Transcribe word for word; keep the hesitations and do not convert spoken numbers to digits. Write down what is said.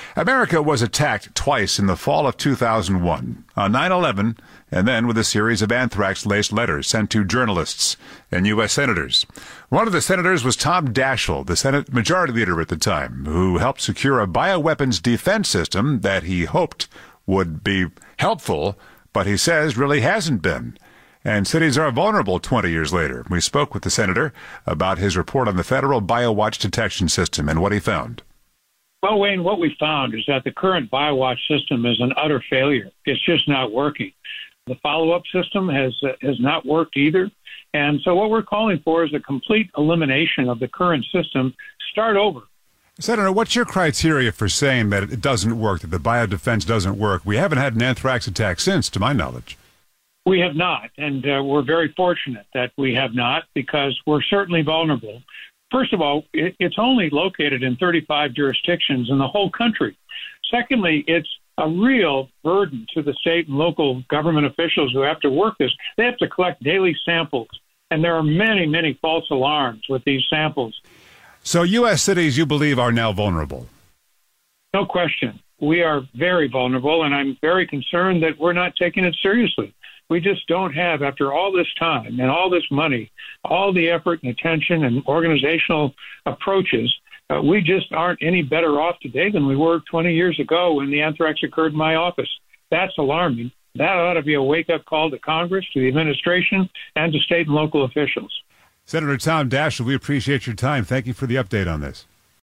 America was attacked twice in the fall of two thousand one, on nine eleven, and then with a series of anthrax-laced letters sent to journalists and U S senators. One of the senators was Tom Daschle, the Senate Majority Leader at the time, who helped secure a bioweapons defense system that he hoped would be helpful, but he says really hasn't been. And cities are vulnerable twenty years later. We spoke with the senator about his report on the federal BioWatch detection system and what he found. Well, Wayne, what we found is that the current BioWatch system is an utter failure. It's just not working. The follow-up system has uh, has not worked either. And so what we're calling for is a complete elimination of the current system. Start over. Senator, what's your criteria for saying that it doesn't work, that the biodefense doesn't work? We haven't had an anthrax attack since, to my knowledge. We have not, and uh, we're very fortunate that we have not, because we're certainly vulnerable. First of all, it, it's only located in thirty-five jurisdictions in the whole country. Secondly, it's a real burden to the state and local government officials who have to work this. They have to collect daily samples, and there are many, many false alarms with these samples. So U S cities, you believe, are now vulnerable? No question. We are very vulnerable, and I'm very concerned that we're not taking it seriously. We just don't have, after all this time and all this money, all the effort and attention and organizational approaches, uh, we just aren't any better off today than we were twenty years ago when the anthrax occurred in my office. That's alarming. That ought to be a wake-up call to Congress, to the administration, and to state and local officials. Senator Tom Daschle, we appreciate your time. Thank you for the update on this.